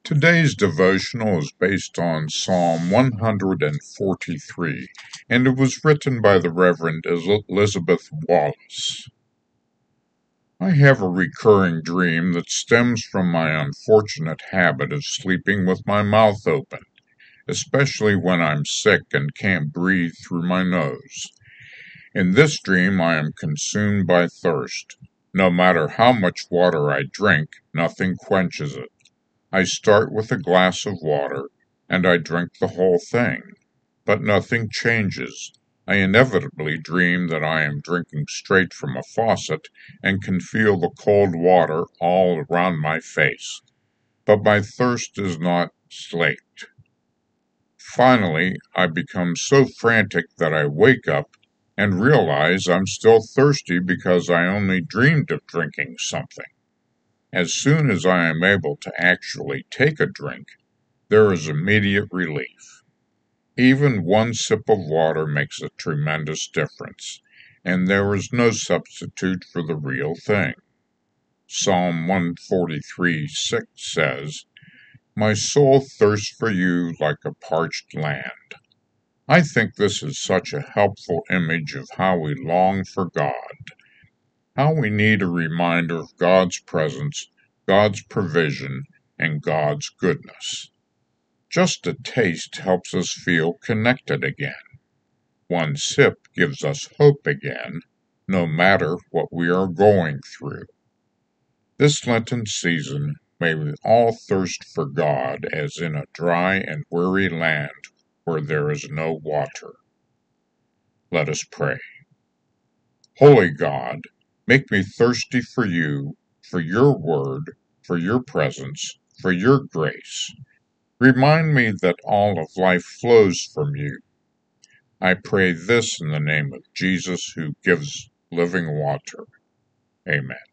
Today's devotional is based on Psalm 143, and it was written by the Reverend Elizabeth Wallace. I have a recurring dream that stems from my unfortunate habit of sleeping with my mouth open, especially when I'm sick and can't breathe through my nose. In this dream, I am consumed by thirst. No matter how much water I drink, nothing quenches it. I start with a glass of water, and I drink the whole thing. But nothing changes. I inevitably dream that I am drinking straight from a faucet and can feel the cold water all around my face. But my thirst is not slaked. Finally, I become so frantic that I wake up and realize I'm still thirsty because I only dreamed of drinking something. As soon as I am able to actually take a drink, there is immediate relief. Even one sip of water makes a tremendous difference, and there is no substitute for the real thing. Psalm 143:6 says, "My soul thirsts for you like a parched land." I think this is such a helpful image of how we long for God, how we need a reminder of God's presence, God's provision, and God's goodness. Just a taste helps us feel connected again. One sip gives us hope again, no matter what we are going through. This Lenten season, may we all thirst for God as in a dry and weary land where there is no water. Let us pray. Holy God, make me thirsty for you, for your word, for your presence, for your grace. Remind me that all of life flows from you. I pray this in the name of Jesus, who gives living water. Amen.